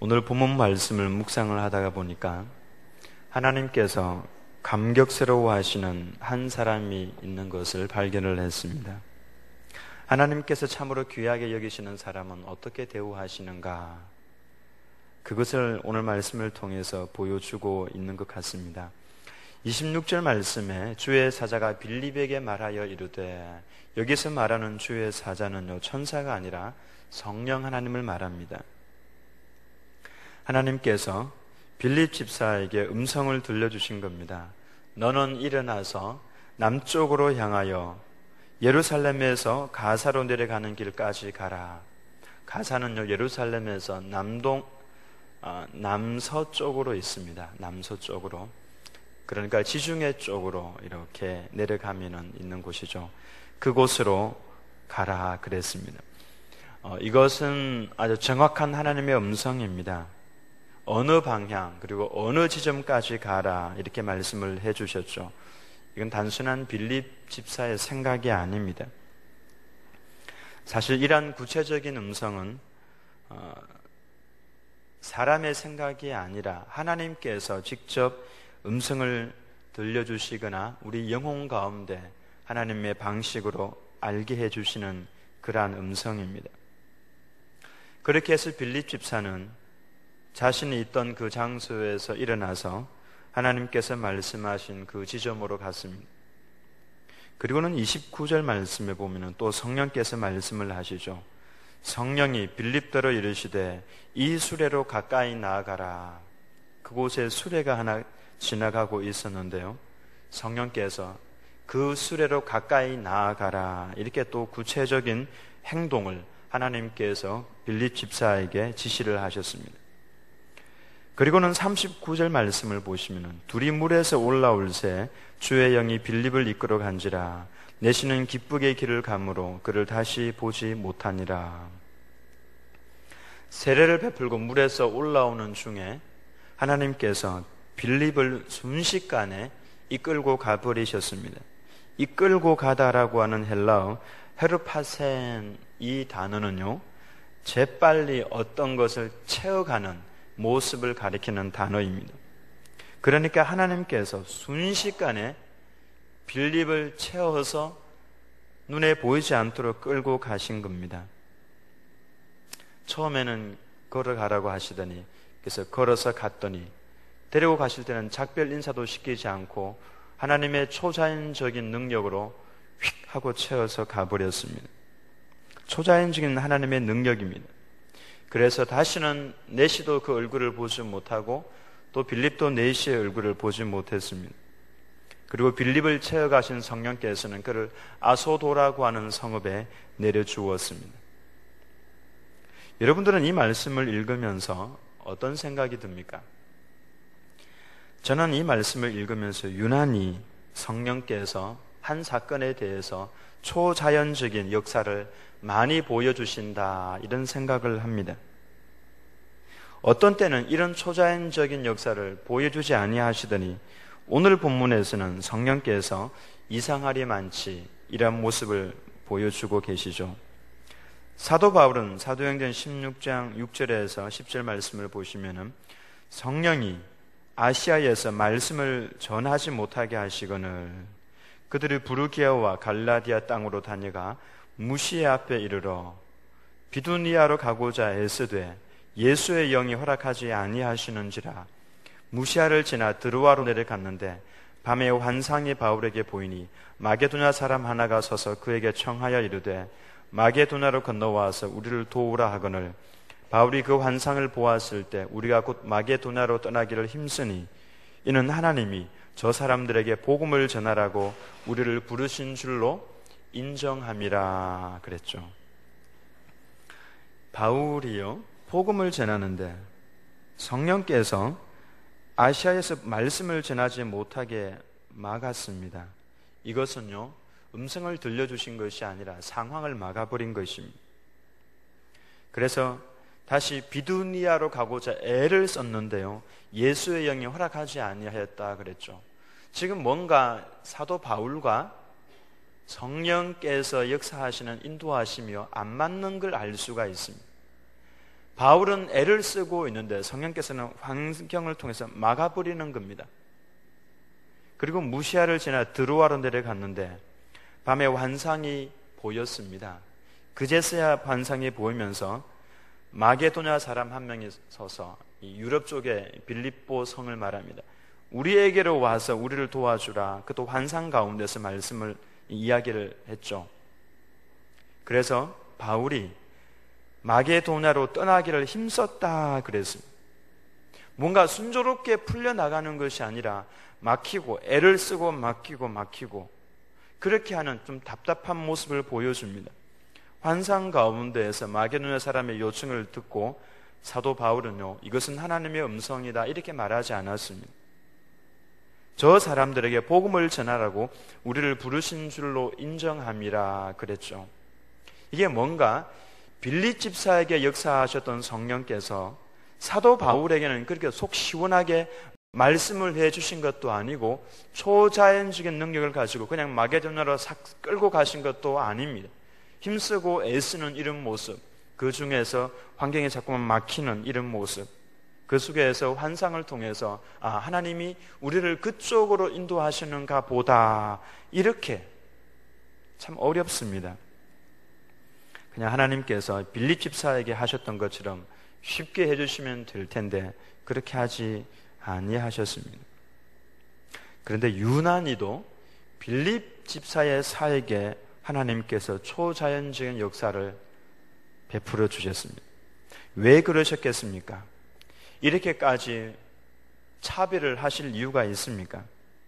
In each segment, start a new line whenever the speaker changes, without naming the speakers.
오늘 본문 말씀을 묵상을 하다가 보니까 하나님께서 감격스러워 하시는 한 사람이 있는 것을 발견을 했습니다. 하나님께서 참으로 귀하게 여기시는 사람은 어떻게 대우하시는가? 그것을 오늘 말씀을 통해서 보여주고 있는 것 같습니다. 26절 말씀에 주의 사자가 빌립에게 말하여 이르되, 여기서 말하는 주의 사자는요, 천사가 아니라 성령 하나님을 말합니다. 하나님께서 빌립 집사에게 음성을 들려주신 겁니다. 너는 일어나서 남쪽으로 향하여 예루살렘에서 가사로 내려가는 길까지 가라. 가사는요, 예루살렘에서 남서쪽으로 있습니다. 남서쪽으로. 그러니까 지중해 쪽으로 이렇게 내려가면은 있는 곳이죠. 그곳으로 가라 그랬습니다. 이것은 아주 정확한 하나님의 음성입니다. 어느 방향 그리고 어느 지점까지 가라 이렇게 말씀을 해주셨죠. 이건 단순한 빌립 집사의 생각이 아닙니다. 사실 이러한 구체적인 음성은 사람의 생각이 아니라 하나님께서 직접 음성을 들려주시거나 우리 영혼 가운데 하나님의 방식으로 알게 해주시는 그러한 음성입니다. 그렇게 해서 빌립 집사는 자신이 있던 그 장소에서 일어나서 하나님께서 말씀하신 그 지점으로 갔습니다. 그리고는 29절 말씀에 보면 또 성령께서 말씀을 하시죠. 성령이 빌립더러 이르시되 이 수레로 가까이 나아가라. 그곳에 수레가 하나 지나가고 있었는데요, 성령께서 그 수레로 가까이 나아가라 이렇게 또 구체적인 행동을 하나님께서 빌립 집사에게 지시를 하셨습니다. 그리고는 39절 말씀을 보시면 둘이 물에서 올라올 새 주의 영이 빌립을 이끌어 간지라. 내시는 기쁘게 길을 가므로 그를 다시 보지 못하니라. 세례를 베풀고 물에서 올라오는 중에 하나님께서 빌립을 순식간에 이끌고 가버리셨습니다. 이끌고 가다라고 하는 헬라어 헤르파센 이 단어는요, 재빨리 어떤 것을 채워가는 모습을 가리키는 단어입니다. 그러니까 하나님께서 순식간에 빌립을 채워서 눈에 보이지 않도록 끌고 가신 겁니다. 처음에는 걸어가라고 하시더니, 그래서 걸어서 갔더니 데리고 가실 때는 작별 인사도 시키지 않고 하나님의 초자연적인 능력으로 휙 하고 채워서 가버렸습니다. 초자연적인 하나님의 능력입니다. 그래서 다시는 내시도 그 얼굴을 보지 못하고 또 빌립도 내시의 얼굴을 보지 못했습니다. 그리고 빌립을 채워가신 성령께서는 그를 아소도라고 하는 성읍에 내려주었습니다. 여러분들은 이 말씀을 읽으면서 어떤 생각이 듭니까? 저는 이 말씀을 읽으면서 유난히 성령께서 한 사건에 대해서 초자연적인 역사를 많이 보여주신다 이런 생각을 합니다. 어떤 때는 이런 초자연적인 역사를 보여주지 아니하시더니 오늘 본문에서는 성령께서 이상하리 많지 이런 모습을 보여주고 계시죠. 사도 바울은 사도행전 16장 6절에서 10절 말씀을 보시면은 성령이 아시아에서 말씀을 전하지 못하게 하시거늘 그들이 부르기아와 갈라디아 땅으로 다녀가 무시아 앞에 이르러 비두니아로 가고자 애쓰되 예수의 영이 허락하지 아니하시는지라. 무시아를 지나 드로아로 내려갔는데 밤에 환상이 바울에게 보이니 마게도냐 사람 하나가 서서 그에게 청하여 이르되 마게도냐로 건너와서 우리를 도우라 하거늘 바울이 그 환상을 보았을 때 우리가 곧 마게도냐로 떠나기를 힘쓰니 이는 하나님이 저 사람들에게 복음을 전하라고 우리를 부르신 줄로 인정함이라 그랬죠. 바울이요, 복음을 전하는데 성령께서 아시아에서 말씀을 전하지 못하게 막았습니다. 이것은요, 음성을 들려주신 것이 아니라 상황을 막아버린 것입니다. 그래서 다시 비두니아로 가고자 애를 썼는데요, 예수의 영이 허락하지 아니하였다 그랬죠. 지금 뭔가 사도 바울과 성령께서 역사하시는 인도하시며 안 맞는 걸 알 수가 있습니다. 바울은 애를 쓰고 있는데 성령께서는 환경을 통해서 막아버리는 겁니다. 그리고 무시아를 지나 드로아로 내려갔는데 밤에 환상이 보였습니다. 그제서야 환상이 보이면서 마게도냐 사람 한 명이 서서 이 유럽 쪽의 빌립보 성을 말합니다. 우리에게로 와서 우리를 도와주라. 그도 환상 가운데서 이야기를 했죠. 그래서 바울이 마게도냐로 떠나기를 힘썼다 그랬습니다. 뭔가 순조롭게 풀려나가는 것이 아니라 막히고 애를 쓰고 막히고 그렇게 하는 좀 답답한 모습을 보여줍니다. 환상 가운데에서 마게도냐 사람의 요청을 듣고 사도 바울은요, 이것은 하나님의 음성이다 이렇게 말하지 않았습니다. 저 사람들에게 복음을 전하라고 우리를 부르신 줄로 인정함이라 그랬죠. 이게 뭔가 빌립 집사에게 역사하셨던 성령께서 사도 바울에게는 그렇게 속 시원하게 말씀을 해주신 것도 아니고 초자연적인 능력을 가지고 그냥 마게도냐로 싹 끌고 가신 것도 아닙니다. 힘쓰고 애쓰는 이런 모습, 그 중에서 환경에 자꾸만 막히는 이런 모습, 그 속에서 환상을 통해서 하나님이 우리를 그쪽으로 인도하시는가 보다, 이렇게 참 어렵습니다. 그냥 하나님께서 빌립 집사에게 하셨던 것처럼 쉽게 해주시면 될 텐데 그렇게 하지 아니하셨습니다. 그런데 유난히도 빌립 집사의 사에게 하나님께서 초자연적인 역사를 베풀어 주셨습니다. 왜 그러셨겠습니까? 이렇게까지 차별을 하실 이유가 있습니까?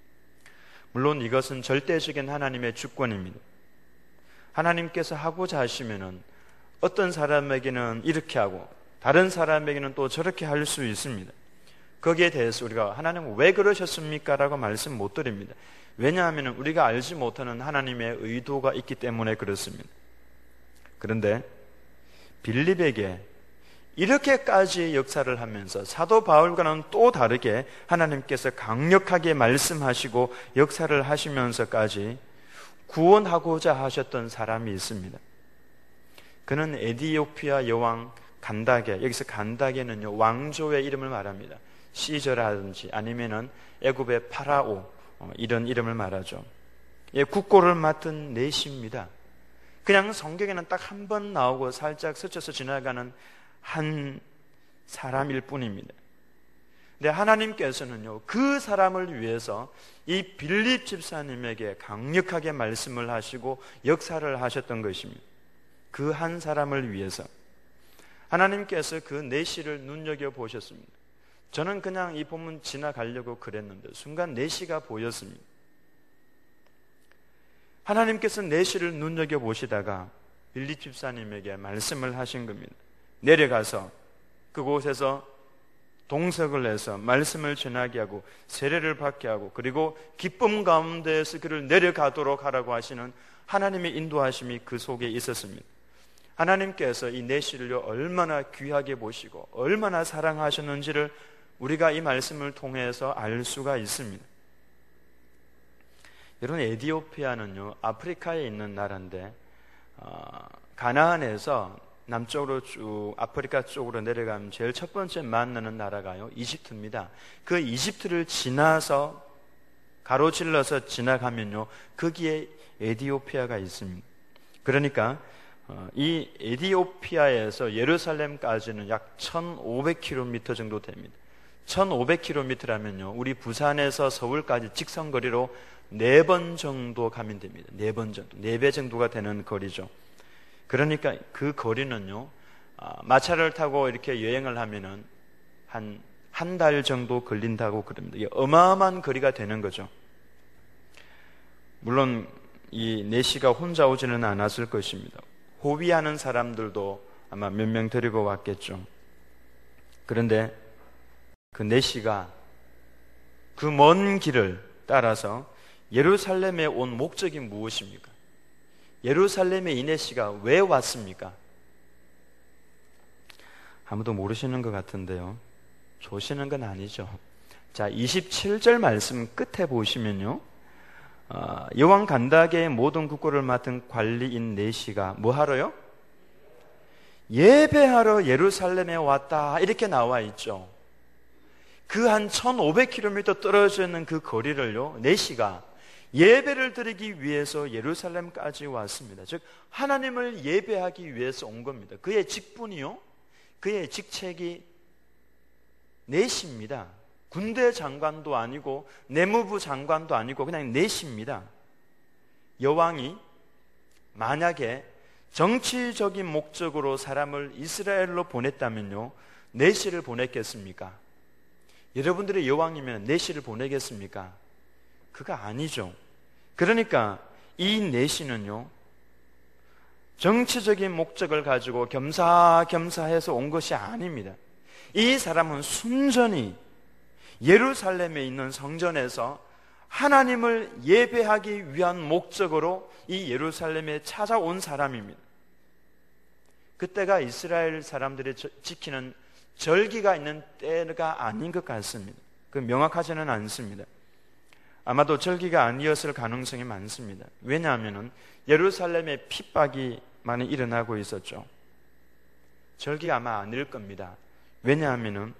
물론 이것은 절대적인 하나님의 주권입니다. 하나님께서 하고자 하시면은 어떤 사람에게는 이렇게 하고 다른 사람에게는 또 저렇게 할 수 있습니다. 거기에 대해서 우리가 하나님 왜 그러셨습니까? 라고 말씀 못 드립니다. 왜냐하면 우리가 알지 못하는 하나님의 의도가 있기 때문에 그렇습니다. 그런데 빌립에게 이렇게까지 역사를 하면서 사도 바울과는 또 다르게 하나님께서 강력하게 말씀하시고 역사를 하시면서까지 구원하고자 하셨던 사람이 있습니다. 그는 에디오피아 여왕 간다게, 여기서 간다게는요 왕조의 이름을 말합니다. 시저라든지 아니면은 애굽의 파라오, 이런 이름을 말하죠. 국고를 맡은 내시입니다. 그냥 성경에는 딱 한 번 나오고 살짝 스쳐서 지나가는 한 사람일 뿐입니다. 근데 하나님께서는요 그 사람을 위해서 이 빌립 집사님에게 강력하게 말씀을 하시고 역사를 하셨던 것입니다. 그 한 사람을 위해서 하나님께서 그 내시를 눈여겨보셨습니다. 저는 그냥 이 본문 지나가려고 그랬는데 순간 내시가 보였습니다. 하나님께서 내시를 눈여겨보시다가 빌립 집사님에게 말씀을 하신 겁니다. 내려가서 그곳에서 동석을 해서 말씀을 전하게 하고 세례를 받게 하고 그리고 기쁨 가운데에서 그를 내려가도록 하라고 하시는 하나님의 인도하심이 그 속에 있었습니다. 하나님께서 이 내시를 얼마나 귀하게 보시고 얼마나 사랑하셨는지를 우리가 이 말씀을 통해서 알 수가 있습니다. 여러분, 에디오피아는요 아프리카에 있는 나라인데 가나안에서 남쪽으로 쭉 아프리카 쪽으로 내려가면 제일 첫 번째 만나는 나라가요 이집트입니다. 그 이집트를 지나서 가로질러서 지나가면요 거기에 에디오피아가 있습니다. 그러니까 이 에디오피아에서 예루살렘까지는 약 1500km 정도 됩니다. 1500km라면요 우리 부산에서 서울까지 직선거리로 4번 정도 가면 됩니다. 4번 정도, 4배 정도가 되는 거리죠. 그러니까 그 거리는요 마차를 타고 이렇게 여행을 하면은 한 달 정도 걸린다고 그럽니다. 이게 어마어마한 거리가 되는 거죠. 물론 이 내시가 혼자 오지는 않았을 것입니다. 호위하는 사람들도 아마 몇 명 데리고 왔겠죠. 그런데 그 내시가 그 먼 길을 따라서 예루살렘에 온 목적이 무엇입니까? 예루살렘에 이 내시가 왜 왔습니까? 아무도 모르시는 것 같은데요. 조시는 건 아니죠. 자, 27절 말씀 끝에 보시면요. 여왕 간다게의 모든 국고를 맡은 관리인 내시가 뭐 하러요? 예배하러 예루살렘에 왔다 이렇게 나와 있죠. 그 한 1500km 떨어져 있는 그 거리를요, 내시가 예배를 드리기 위해서 예루살렘까지 왔습니다. 즉 하나님을 예배하기 위해서 온 겁니다. 그의 직분이요, 그의 직책이 내시입니다. 군대 장관도 아니고 내무부 장관도 아니고 그냥 내시입니다. 여왕이 만약에 정치적인 목적으로 사람을 이스라엘로 보냈다면요, 내시를 보냈겠습니까? 여러분들이 여왕이면 내시를 보내겠습니까? 그가 아니죠. 그러니까 이 내시는요, 정치적인 목적을 가지고 겸사겸사해서 온 것이 아닙니다. 이 사람은 순전히 예루살렘에 있는 성전에서 하나님을 예배하기 위한 목적으로 이 예루살렘에 찾아온 사람입니다. 그때가 이스라엘 사람들이 지키는 절기가 있는 때가 아닌 것 같습니다. 그 명확하지는 않습니다. 아마도 절기가 아니었을 가능성이 많습니다. 왜냐하면 예루살렘에 핍박이 많이 일어나고 있었죠. 절기가 아마 아닐 겁니다. 왜냐하면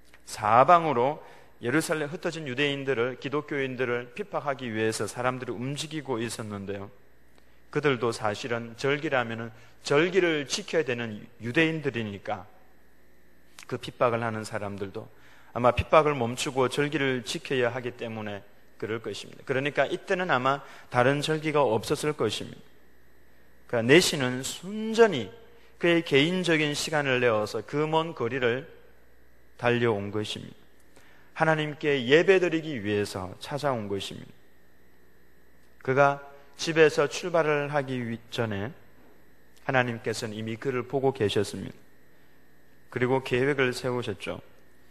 사방으로 예루살렘 흩어진 유대인들을, 기독교인들을 핍박하기 위해서 사람들이 움직이고 있었는데요, 그들도 사실은 절기라면 절기를 지켜야 되는 유대인들이니까 그 핍박을 하는 사람들도 아마 핍박을 멈추고 절기를 지켜야 하기 때문에 그럴 것입니다. 그러니까 이때는 아마 다른 절기가 없었을 것입니다. 그러니까 내시는 순전히 그의 개인적인 시간을 내어서 그 먼 거리를 달려온 것입니다. 하나님께 예배드리기 위해서 찾아온 것입니다. 그가 집에서 출발을 하기 전에 하나님께서는 이미 그를 보고 계셨습니다. 그리고 계획을 세우셨죠.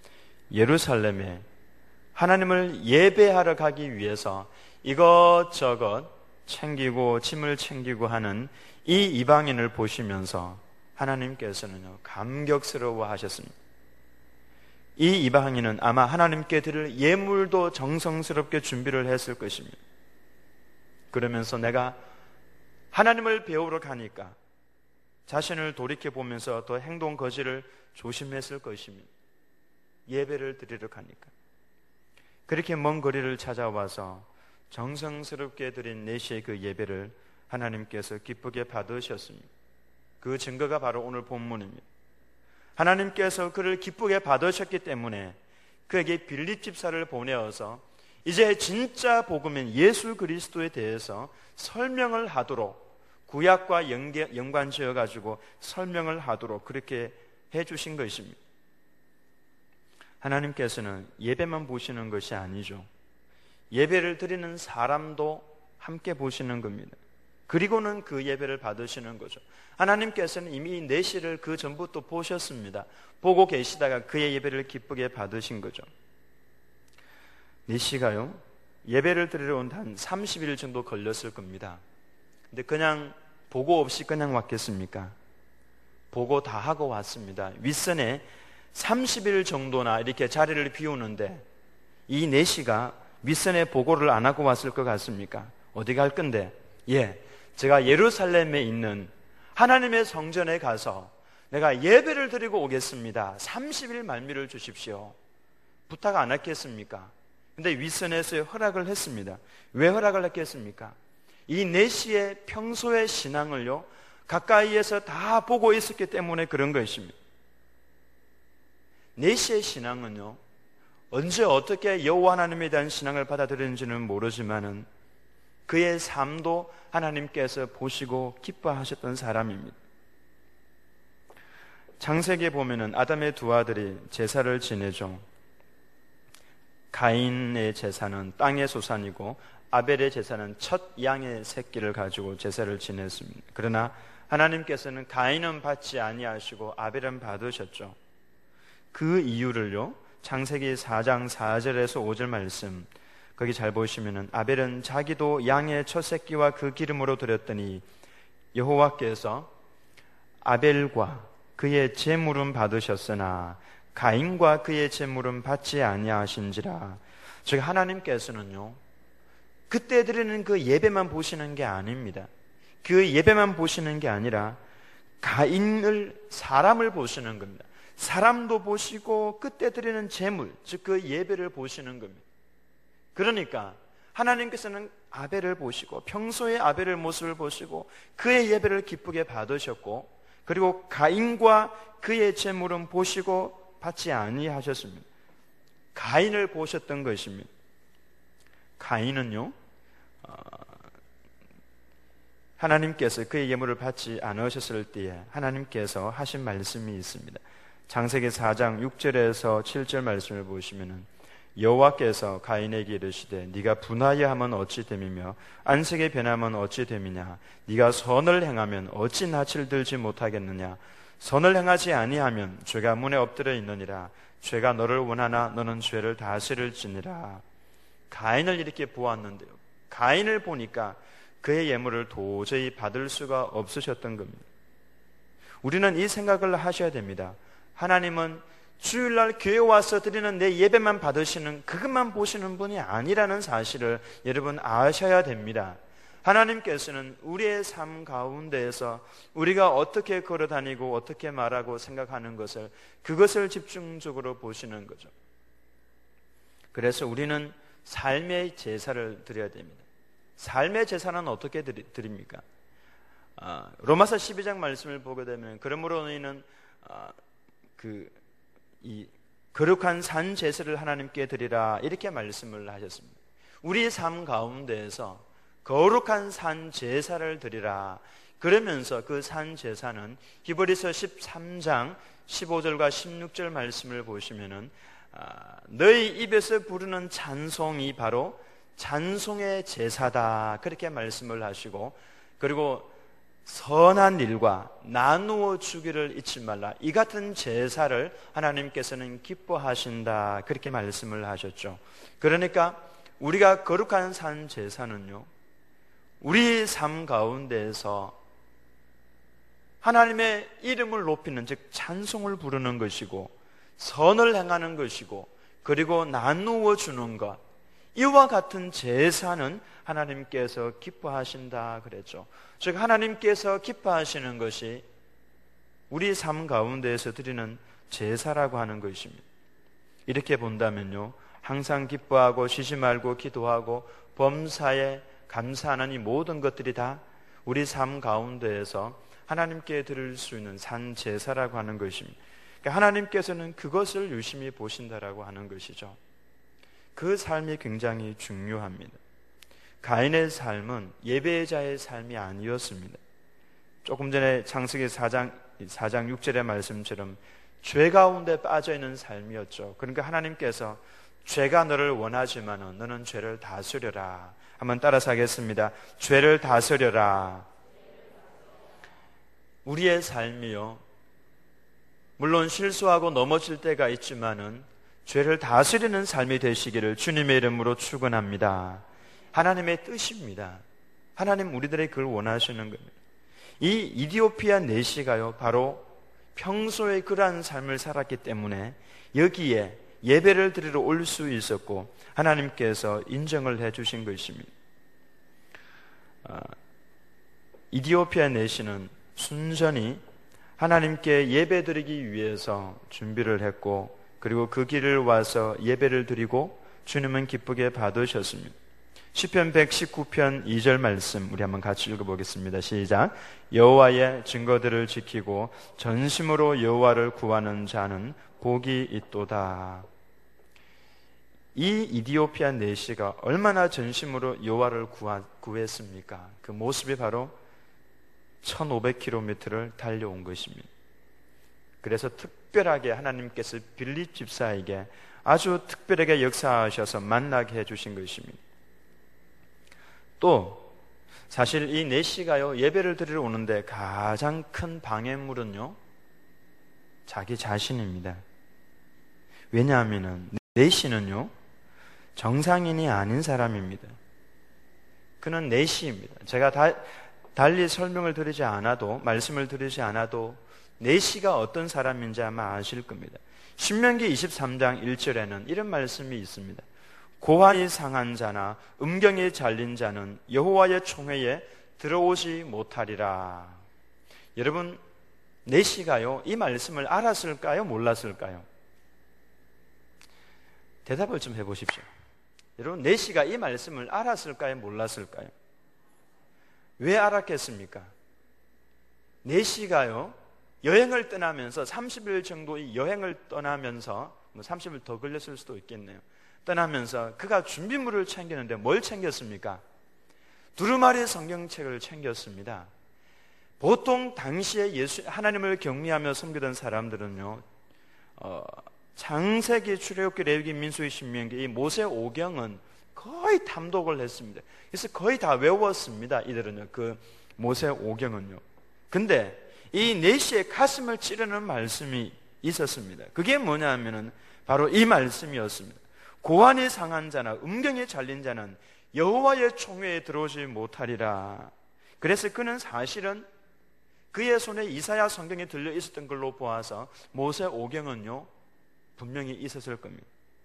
예루살렘에 하나님을 예배하러 가기 위해서 이것저것 챙기고 짐을 챙기고 하는 이 이방인을 보시면서 하나님께서는요, 감격스러워 하셨습니다. 이 이방인은 아마 하나님께 드릴 예물도 정성스럽게 준비를 했을 것입니다. 그러면서 내가 하나님을 배우러 가니까 자신을 돌이켜보면서 더 행동 거지를 조심했을 것입니다. 예배를 드리러 가니까. 그렇게 먼 거리를 찾아와서 정성스럽게 드린 내시의 그 예배를 하나님께서 기쁘게 받으셨습니다. 그 증거가 바로 오늘 본문입니다. 하나님께서 그를 기쁘게 받으셨기 때문에 그에게 빌립 집사를 보내어서 이제 진짜 복음인 예수 그리스도에 대해서 설명을 하도록, 구약과 연관지어 가지고 설명을 하도록 그렇게 해주신 것입니다. 하나님께서는 예배만 보시는 것이 아니죠. 예배를 드리는 사람도 함께 보시는 겁니다. 그리고는 그 예배를 받으시는 거죠. 하나님께서는 이미 내시를 그 전부터 보셨습니다. 보고 계시다가 그의 예배를 기쁘게 받으신 거죠. 내시가요, 예배를 드리러 온 한 30일 정도 걸렸을 겁니다. 근데 그냥 보고 없이 그냥 왔겠습니까? 보고 다 하고 왔습니다. 윗선에 30일 정도나 이렇게 자리를 비우는데 이 내시가 윗선에 보고를 안 하고 왔을 것 같습니까? 어디 갈 건데? 제가 예루살렘에 있는 하나님의 성전에 가서 내가 예배를 드리고 오겠습니다. 30일 말미를 주십시오. 부탁 안 했겠습니까? 근데 윗선에서 허락을 했습니다. 왜 허락을 했겠습니까? 이 내시의 평소의 신앙을요, 가까이에서 다 보고 있었기 때문에 그런 것입니다. 내시의 신앙은요, 언제 어떻게 여호와 하나님에 대한 신앙을 받아들였는지는 모르지만은 그의 삶도 하나님께서 보시고 기뻐하셨던 사람입니다. 창세기에 보면은 아담의 두 아들이 제사를 지내죠. 가인의 제사는 땅의 소산이고 아벨의 제사는 첫 양의 새끼를 가지고 제사를 지냈습니다. 그러나 하나님께서는 가인은 받지 아니하시고 아벨은 받으셨죠. 그 이유를요, 창세기 4장 4절에서 5절 말씀, 거기 잘 보시면은 아벨은 자기도 양의 첫 새끼와 그 기름으로 드렸더니 여호와께서 아벨과 그의 제물은 받으셨으나 가인과 그의 제물은 받지 아니하신지라. 즉 하나님께서는요, 그때 드리는 그 예배만 보시는 게 아닙니다. 그 예배만 보시는 게 아니라 가인을 사람을 보시는 겁니다. 사람도 보시고 그때 드리는 제물, 즉 그 예배를 보시는 겁니다. 그러니까 하나님께서는 아벨을 보시고 평소의 아벨의 모습을 보시고 그의 예배를 기쁘게 받으셨고, 그리고 가인과 그의 제물은 보시고 받지 아니하셨습니다. 가인을 보셨던 것입니다. 가인은요, 하나님께서 그의 예물을 받지 않으셨을 때에 하나님께서 하신 말씀이 있습니다. 창세기 4장 6절에서 7절 말씀을 보시면은 여호와께서 가인에게 이르시되 네가 분하여 하면 어찌 됨이며 안색에 변하면 어찌 됨이냐. 네가 선을 행하면 어찌 낯을 들지 못하겠느냐. 선을 행하지 아니하면 죄가 문에 엎드려 있느니라. 죄가 너를 원하나 너는 죄를 다스릴지니라. 가인을 이렇게 보았는데요, 가인을 보니까 그의 예물을 도저히 받을 수가 없으셨던 겁니다. 우리는 이 생각을 하셔야 됩니다. 하나님은 주일날 교회 와서 드리는 내 예배만 받으시는, 그것만 보시는 분이 아니라는 사실을 여러분 아셔야 됩니다. 하나님께서는 우리의 삶 가운데에서 우리가 어떻게 걸어다니고 어떻게 말하고 생각하는 것을, 그것을 집중적으로 보시는 거죠. 그래서 우리는 삶의 제사를 드려야 됩니다. 삶의 제사는 어떻게 드립니까? 로마서 12장 말씀을 보게 되면 그러므로 너희는 이 거룩한 산 제사를 하나님께 드리라, 이렇게 말씀을 하셨습니다. 우리의 삶 가운데에서 거룩한 산 제사를 드리라. 그러면서 그 산 제사는 히브리서 13장 15절과 16절 말씀을 보시면은 너희 입에서 부르는 찬송이 바로 찬송의 제사다, 그렇게 말씀을 하시고, 그리고 선한 일과 나누어 주기를 잊지 말라, 이 같은 제사를 하나님께서는 기뻐하신다, 그렇게 말씀을 하셨죠. 그러니까 우리가 거룩한 산 제사는요, 우리 삶 가운데에서 하나님의 이름을 높이는, 즉 찬송을 부르는 것이고, 선을 행하는 것이고, 그리고 나누어 주는 것, 이와 같은 제사는 하나님께서 기뻐하신다 그랬죠. 즉 하나님께서 기뻐하시는 것이 우리 삶 가운데에서 드리는 제사라고 하는 것입니다. 이렇게 본다면요, 항상 기뻐하고 쉬지 말고 기도하고 범사에 감사하는 이 모든 것들이 다 우리 삶 가운데에서 하나님께 드릴 수 있는 산 제사라고 하는 것입니다. 그러니까 하나님께서는 그것을 유심히 보신다라고 하는 것이죠. 그 삶이 굉장히 중요합니다. 가인의 삶은 예배자의 삶이 아니었습니다. 조금 전에 창세기 4장 6절의 말씀처럼 죄 가운데 빠져있는 삶이었죠. 그러니까 하나님께서 죄가 너를 원하지만 너는 죄를 다스려라. 한번 따라서 하겠습니다. 죄를 다스려라. 우리의 삶이요, 물론 실수하고 넘어질 때가 있지만은 죄를 다스리는 삶이 되시기를 주님의 이름으로 축원합니다. 하나님의 뜻입니다. 하나님 우리들의 그걸 원하시는 겁니다. 이 이디오피아 내시가요, 바로 평소에 그러한 삶을 살았기 때문에 여기에 예배를 드리러 올 수 있었고 하나님께서 인정을 해주신 것입니다. 이디오피아 내시는 순전히 하나님께 예배 드리기 위해서 준비를 했고, 그리고 그 길을 와서 예배를 드리고 주님은 기쁘게 받으셨습니다. 시편 119편 2절 말씀 우리 한번 같이 읽어보겠습니다. 시작. 여호와의 증거들을 지키고 전심으로 여호와를 구하는 자는 복이 있도다. 이 이디오피아 내시가 얼마나 전심으로 여호와를 구했습니까? 그 모습이 바로 1500km를 달려온 것입니다. 그래서 특별하게 하나님께서 빌립 집사에게 아주 특별하게 역사하셔서 만나게 해주신 것입니다. 또 사실 이 내시가요, 예배를 드리러 오는데 가장 큰 방해물은요, 자기 자신입니다. 왜냐하면 내시는요, 정상인이 아닌 사람입니다. 그는 내시입니다. 제가 달리 설명을 드리지 않아도, 말씀을 드리지 않아도 내시가 어떤 사람인지 아마 아실 겁니다. 신명기 23장 1절에는 이런 말씀이 있습니다. 고환이 상한 자나 음경이 잘린 자는 여호와의 총회에 들어오지 못하리라. 여러분, 내시가요 이 말씀을 알았을까요? 몰랐을까요? 대답을 좀 해보십시오. 여러분, 내시가 이 말씀을 알았을까요? 몰랐을까요? 왜 알았겠습니까? 내시가요 여행을 떠나면서 30일 정도의 여행을 떠나면서 30일 더 걸렸을 수도 있겠네요. 떠나면서 그가 준비물을 챙겼는데 뭘 챙겼습니까? 두루마리 성경책을 챙겼습니다. 보통 당시에 하나님을 경외하며 섬기던 사람들은요, 창세기, 출애굽기, 레위기, 민수기, 신명기 이 모세 오경은 거의 탐독을 했습니다. 그래서 거의 다 외웠습니다. 이들은요, 그 모세 오경은요. 근데 이 내시의 가슴을 찌르는 말씀이 있었습니다. 그게 뭐냐면은 바로 이 말씀이었습니다. 고환이 상한 자나 음경이 잘린 자는 여호와의 총회에 들어오지 못하리라. 그래서 그는 사실은 그의 손에 이사야 성경이 들려 있었던 걸로 보아서 모세 오경은요 분명히 있었을 겁니다.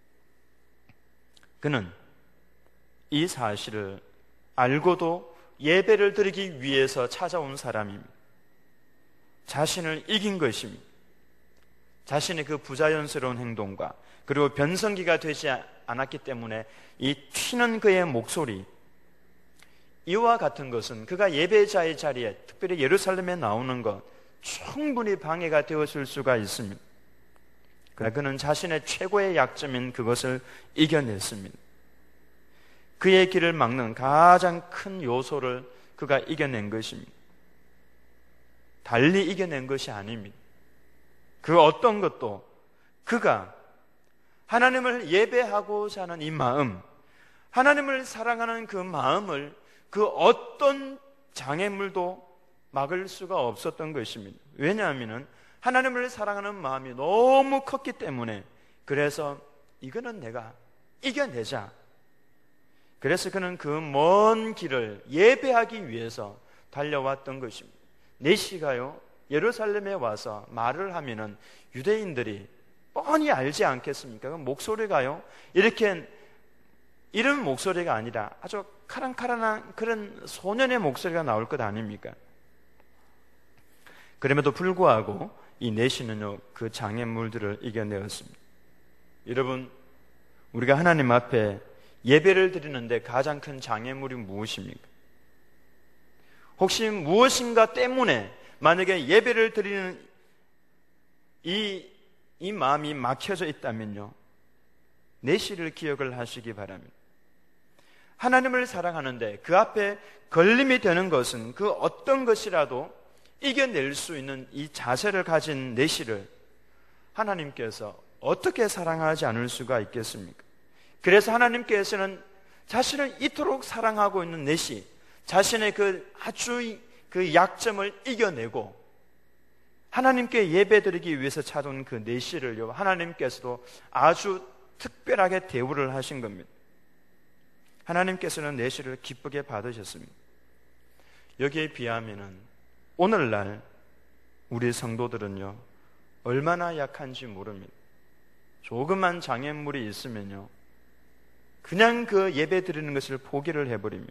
그는 이 사실을 알고도 예배를 드리기 위해서 찾아온 사람입니다. 자신을 이긴 것입니다. 자신의 그 부자연스러운 행동과 그리고 변성기가 되지 않았기 때문에 이 튀는 그의 목소리, 이와 같은 것은 그가 예배자의 자리에, 특별히 예루살렘에 나오는 것 충분히 방해가 되었을 수가 있습니다. 그러나 그는 자신의 최고의 약점인 그것을 이겨냈습니다. 그의 길을 막는 가장 큰 요소를 그가 이겨낸 것입니다. 달리 이겨낸 것이 아닙니다. 그 어떤 것도 그가 하나님을 예배하고자 하는 이 마음, 하나님을 사랑하는 그 마음을 그 어떤 장애물도 막을 수가 없었던 것입니다. 왜냐하면 하나님을 사랑하는 마음이 너무 컸기 때문에, 그래서 이거는 내가 이겨내자. 그래서 그는 그 먼 길을 예배하기 위해서 달려왔던 것입니다. 내시가요 예루살렘에 와서 말을 하면은 유대인들이 뻔히 알지 않겠습니까? 그 목소리가요 이렇게 이런 목소리가 아니라 아주 카랑카랑한 그런 소년의 목소리가 나올 것 아닙니까? 그럼에도 불구하고 이 내시는요 그 장애물들을 이겨내었습니다. 여러분, 우리가 하나님 앞에 예배를 드리는데 가장 큰 장애물이 무엇입니까? 혹시 무엇인가 때문에 만약에 예배를 드리는 이 마음이 막혀져 있다면요, 내시를 기억을 하시기 바랍니다. 하나님을 사랑하는데 그 앞에 걸림이 되는 것은 그 어떤 것이라도 이겨낼 수 있는 이 자세를 가진 내시를 하나님께서 어떻게 사랑하지 않을 수가 있겠습니까? 그래서 하나님께서는 자신을 이토록 사랑하고 있는 내시, 자신의 그 아주 그 약점을 이겨내고 하나님께 예배드리기 위해서 찾아온 그 내시를요 하나님께서도 아주 특별하게 대우를 하신 겁니다. 하나님께서는 내시를 기쁘게 받으셨습니다. 여기에 비하면은 오늘날 우리 성도들은요 얼마나 약한지 모릅니다. 조그만 장애물이 있으면요 그냥 그 예배 드리는 것을 포기를 해버립니다.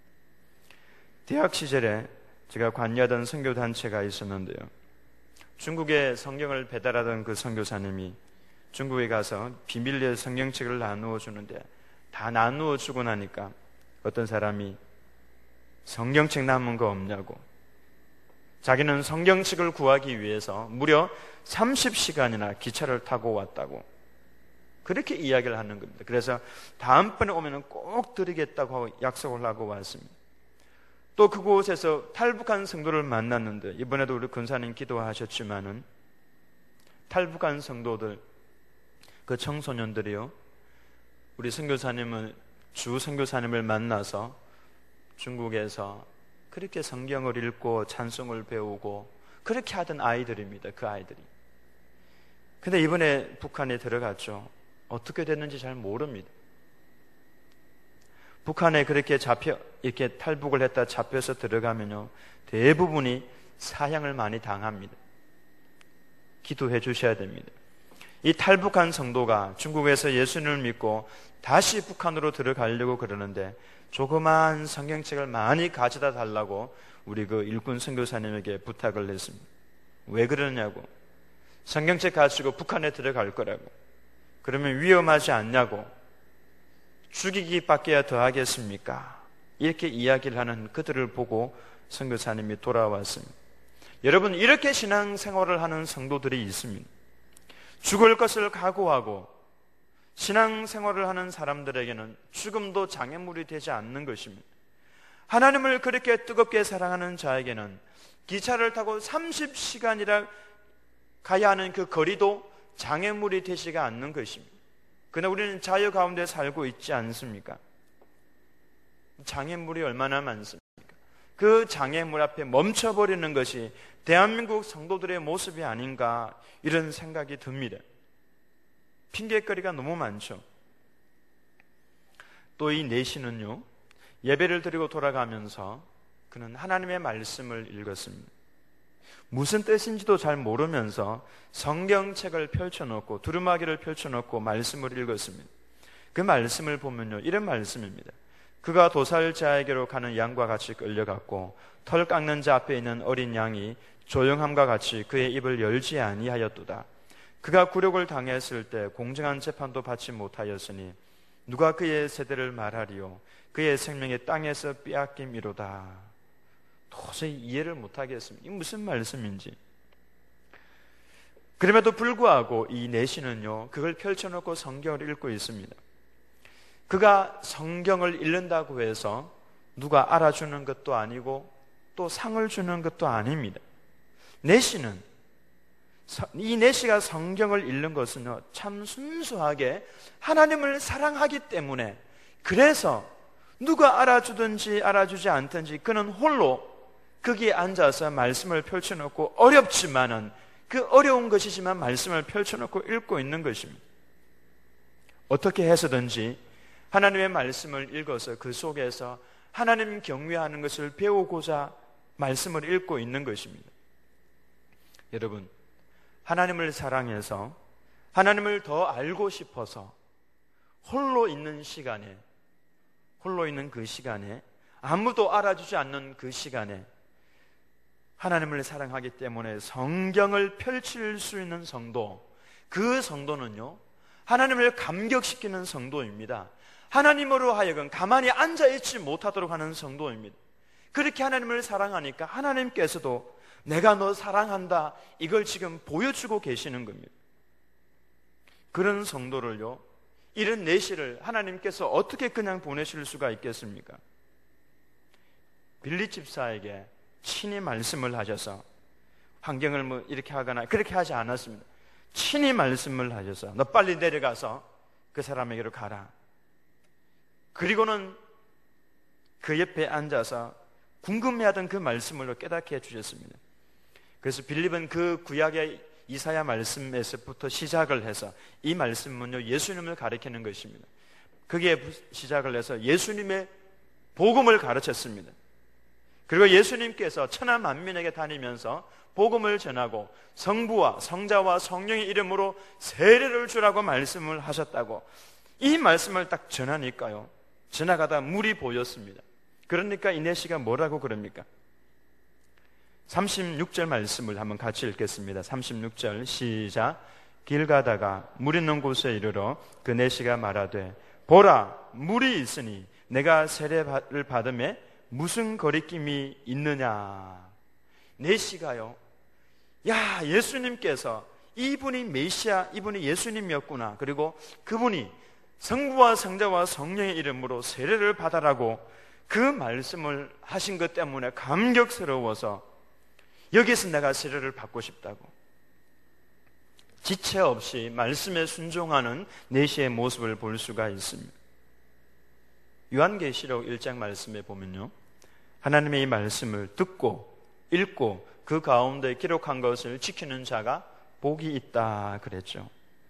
대학 시절에 제가 관여하던 선교단체가 있었는데요, 중국에 성경을 배달하던 그 선교사님이 중국에 가서 비밀리에 성경책을 나누어 주는데 다 나누어 주고 나니까 어떤 사람이 성경책 남은 거 없냐고, 자기는 성경책을 구하기 위해서 무려 30시간이나 기차를 타고 왔다고 그렇게 이야기를 하는 겁니다. 그래서 다음번에 오면 꼭 드리겠다고 하고 약속을 하고 왔습니다. 또 그곳에서 탈북한 성도를 만났는데, 이번에도 우리 권사님 기도하셨지만은 탈북한 성도들, 그 청소년들이요 우리 선교사님을 주 선교사님을 만나서 중국에서 그렇게 성경을 읽고 찬송을 배우고 그렇게 하던 아이들입니다. 그 아이들이. 근데 이번에 북한에 들어갔죠. 어떻게 됐는지 잘 모릅니다. 북한에 그렇게 이렇게 탈북을 했다 잡혀서 들어가면요 대부분이 사형을 많이 당합니다. 기도해 주셔야 됩니다. 이 탈북한 성도가 중국에서 예수님을 믿고 다시 북한으로 들어가려고 그러는데 조그만 성경책을 많이 가져다 달라고 우리 그 일꾼 선교사님에게 부탁을 했습니다. 왜 그러냐고. 성경책 가지고 북한에 들어갈 거라고. 그러면 위험하지 않냐고. 죽이기 밖에야 더 하겠습니까? 이렇게 이야기를 하는 그들을 보고 선교사님이 돌아왔습니다. 여러분, 이렇게 신앙생활을 하는 성도들이 있습니다. 죽을 것을 각오하고 신앙생활을 하는 사람들에게는 죽음도 장애물이 되지 않는 것입니다. 하나님을 그렇게 뜨겁게 사랑하는 자에게는 기차를 타고 30시간이라 가야 하는 그 거리도 장애물이 되지가 않는 것입니다. 그러나 우리는 자유 가운데 살고 있지 않습니까? 장애물이 얼마나 많습니까? 그 장애물 앞에 멈춰버리는 것이 대한민국 성도들의 모습이 아닌가, 이런 생각이 듭니다. 핑계거리가 너무 많죠. 또 이 내시는요, 예배를 드리고 돌아가면서 그는 하나님의 말씀을 읽었습니다. 무슨 뜻인지도 잘 모르면서 성경책을 펼쳐놓고 두루마기를 펼쳐놓고 말씀을 읽었습니다. 그 말씀을 보면요, 이런 말씀입니다. 그가 도살자에게로 가는 양과 같이 끌려갔고 털 깎는 자 앞에 있는 어린 양이 조용함과 같이 그의 입을 열지 아니하였도다. 그가 굴욕을 당했을 때 공정한 재판도 받지 못하였으니 누가 그의 세대를 말하리요. 그의 생명이 땅에서 빼앗김이로다. 도저히 이해를 못하겠습니다. 이게 무슨 말씀인지. 그럼에도 불구하고 이 내시는요, 그걸 펼쳐놓고 성경을 읽고 있습니다. 그가 성경을 읽는다고 해서 누가 알아주는 것도 아니고 또 상을 주는 것도 아닙니다. 내시는, 이 내시가 성경을 읽는 것은요, 참 순수하게 하나님을 사랑하기 때문에, 그래서 누가 알아주든지 알아주지 않든지 그는 홀로 거기에 앉아서 말씀을 펼쳐놓고, 어렵지만은 그 어려운 것이지만 말씀을 펼쳐놓고 읽고 있는 것입니다. 어떻게 해서든지 하나님의 말씀을 읽어서 그 속에서 하나님 경외하는 것을 배우고자 말씀을 읽고 있는 것입니다. 여러분, 하나님을 사랑해서 하나님을 더 알고 싶어서 홀로 있는 시간에, 홀로 있는 그 시간에, 아무도 알아주지 않는 그 시간에 하나님을 사랑하기 때문에 성경을 펼칠 수 있는 성도, 그 성도는요, 하나님을 감격시키는 성도입니다. 하나님으로 하여금 가만히 앉아있지 못하도록 하는 성도입니다. 그렇게 하나님을 사랑하니까 하나님께서도 내가 너 사랑한다, 이걸 지금 보여주고 계시는 겁니다. 그런 성도를요, 이런 내시를 하나님께서 어떻게 그냥 보내실 수가 있겠습니까? 빌리 집사에게 친히 말씀을 하셔서, 환경을 뭐 이렇게 하거나 그렇게 하지 않았습니다. 친히 말씀을 하셔서 너 빨리 내려가서 그 사람에게로 가라. 그리고는 그 옆에 앉아서 궁금해하던 그 말씀을 깨닫게 해주셨습니다. 그래서 빌립은 그 구약의 이사야 말씀에서부터 시작을 해서, 이 말씀은요, 예수님을 가리키는 것입니다. 그게 시작을 해서 예수님의 복음을 가르쳤습니다. 그리고 예수님께서 천하 만민에게 다니면서 복음을 전하고 성부와 성자와 성령의 이름으로 세례를 주라고 말씀을 하셨다고, 이 말씀을 딱 전하니까요, 지나가다 물이 보였습니다. 그러니까 이내시가 뭐라고 그럽니까? 36절 말씀을 한번 같이 읽겠습니다. 36절 시작. 길 가다가 물 있는 곳에 이르러 그 내시가 말하되, 보라, 물이 있으니 내가 세례를 받음에 무슨 거리낌이 있느냐. 내시가요, 야, 예수님께서 이분이 메시아, 이분이 예수님이었구나, 그리고 그분이 성부와 성자와 성령의 이름으로 세례를 받아라고 그 말씀을 하신 것 때문에 감격스러워서 여기서 내가 세례를 받고 싶다고, 지체 없이 말씀에 순종하는 내시의 모습을 볼 수가 있습니다. 요한계시록 1장 말씀에 보면요, 하나님의 이 말씀을 듣고 읽고 그 가운데 기록한 것을 지키는 자가 복이 있다 그랬죠.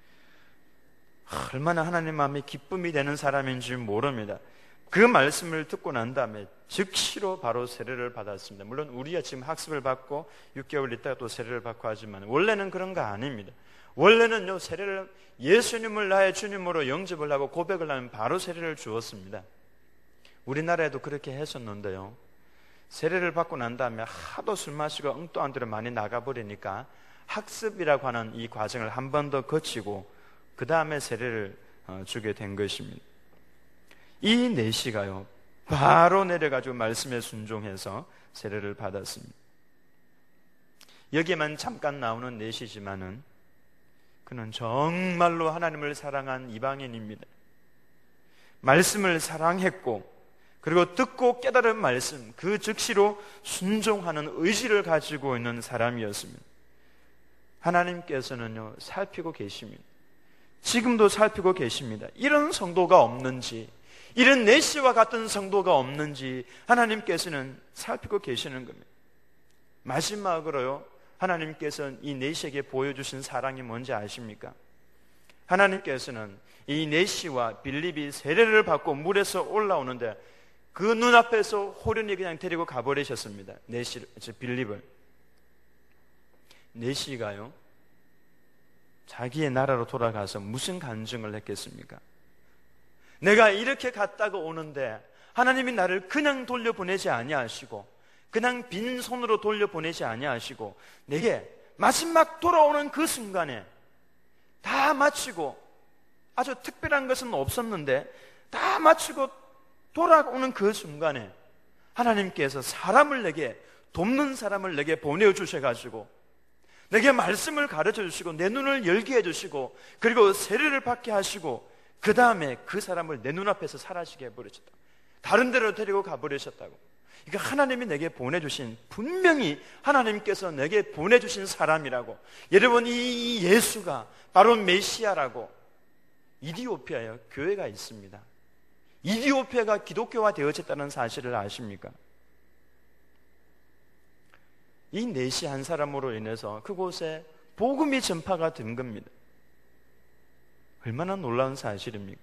얼마나 하나님 마음에 기쁨이 되는 사람인지 모릅니다. 그 말씀을 듣고 난 다음에 즉시로 바로 세례를 받았습니다. 물론 우리가 지금 학습을 받고 6개월 있다가 또 세례를 받고 하지만 원래는 그런 거 아닙니다. 원래는요, 세례를, 예수님을 나의 주님으로 영접을 하고 고백을 하면 바로 세례를 주었습니다. 우리나라에도 그렇게 했었는데요, 세례를 받고 난 다음에 하도 술 마시고 엉뚱한 데로 많이 나가버리니까 학습이라고 하는 이 과정을 한 번 더 거치고 그 다음에 세례를 주게 된 것입니다. 이 내시가요, 바로 내려가지고 말씀에 순종해서 세례를 받았습니다. 여기에만 잠깐 나오는 내시지만은 그는 정말로 하나님을 사랑한 이방인입니다. 말씀을 사랑했고, 그리고 듣고 깨달은 말씀, 그 즉시로 순종하는 의지를 가지고 있는 사람이었습니다. 하나님께서는요, 살피고 계십니다. 지금도 살피고 계십니다. 이런 성도가 없는지, 이런 내시와 같은 성도가 없는지 하나님께서는 살피고 계시는 겁니다. 마지막으로요, 하나님께서는 이 내시에게 보여주신 사랑이 뭔지 아십니까? 하나님께서는 이 내시와 빌립이 세례를 받고 물에서 올라오는데 그 눈앞에서 호련히 그냥 데리고 가버리셨습니다. 빌립을. 내시가요, 자기의 나라로 돌아가서 무슨 간증을 했겠습니까? 내가 이렇게 갔다가 오는데 하나님이 나를 그냥 돌려보내지 아니하시고, 그냥 빈손으로 돌려보내지 아니하시고, 내게 마지막 돌아오는 그 순간에 다 마치고, 아주 특별한 것은 없었는데 다 마치고 돌아오는 그 순간에 하나님께서 사람을 내게, 돕는 사람을 내게 보내주셔가지고 내게 말씀을 가르쳐 주시고 내 눈을 열게 해주시고, 그리고 세례를 받게 하시고, 그 다음에 그 사람을 내 눈앞에서 사라지게 해버리셨다. 다른 데로 데리고 가버리셨다고. 그러니까 하나님이 내게 보내주신, 분명히 하나님께서 내게 보내주신 사람이라고. 여러분, 이 예수가 바로 메시아라고. 이디오피아에 교회가 있습니다. 이디오피아가 기독교화 되어졌다는 사실을 아십니까? 이 내시 한 사람으로 인해서 그곳에 복음이 전파가 된 겁니다. 얼마나 놀라운 사실입니까?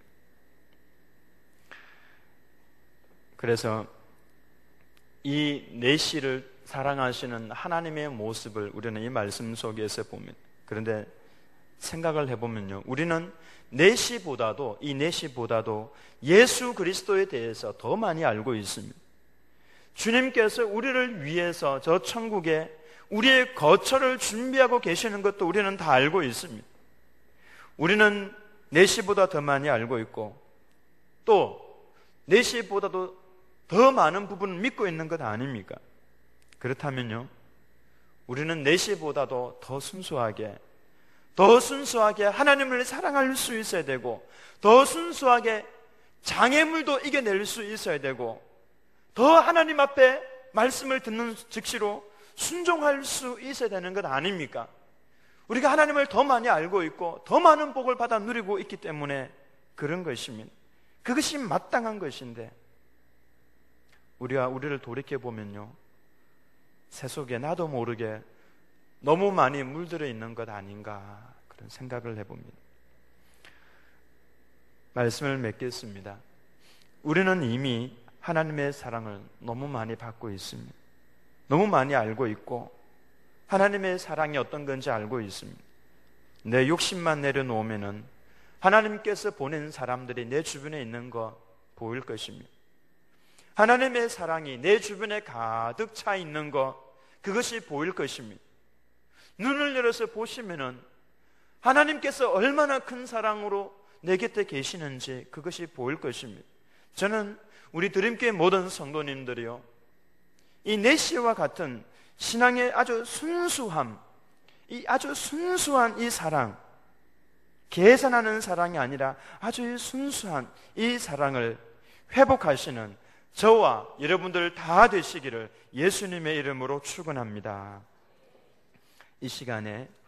그래서 이 내시를 사랑하시는 하나님의 모습을 우리는 이 말씀 속에서 봅니다. 그런데 생각을 해보면요, 우리는 내시보다도, 이 내시보다도 예수 그리스도에 대해서 더 많이 알고 있습니다. 주님께서 우리를 위해서 저 천국에 우리의 거처를 준비하고 계시는 것도 우리는 다 알고 있습니다. 우리는 내시보다 더 많이 알고 있고, 또 내시보다도 더 많은 부분을 믿고 있는 것 아닙니까? 그렇다면요, 우리는 내시보다도 더 순수하게 하나님을 사랑할 수 있어야 되고, 더 순수하게 장애물도 이겨낼 수 있어야 되고, 더 하나님 앞에 말씀을 듣는 즉시로 순종할 수 있어야 되는 것 아닙니까? 우리가 하나님을 더 많이 알고 있고 더 많은 복을 받아 누리고 있기 때문에 그런 것입니다. 그것이 마땅한 것인데, 우리가 우리를 돌이켜보면요, 세속에 나도 모르게 너무 많이 물들어 있는 것 아닌가, 그런 생각을 해봅니다. 말씀을 맺겠습니다. 우리는 이미 하나님의 사랑을 너무 많이 받고 있습니다. 너무 많이 알고 있고 하나님의 사랑이 어떤 건지 알고 있습니다. 내 욕심만 내려놓으면은 하나님께서 보낸 사람들이 내 주변에 있는 거 보일 것입니다. 하나님의 사랑이 내 주변에 가득 차 있는 거, 그것이 보일 것입니다. 눈을 열어서 보시면은 하나님께서 얼마나 큰 사랑으로 내 곁에 계시는지 그것이 보일 것입니다. 저는 우리 드림교회 모든 성도님들이요, 이 내시와 같은 신앙의 아주 순수함, 이 아주 순수한 이 사랑, 계산하는 사랑이 아니라 아주 순수한 이 사랑을 회복하시는 저와 여러분들 다 되시기를 예수님의 이름으로 축원합니다. 이 시간에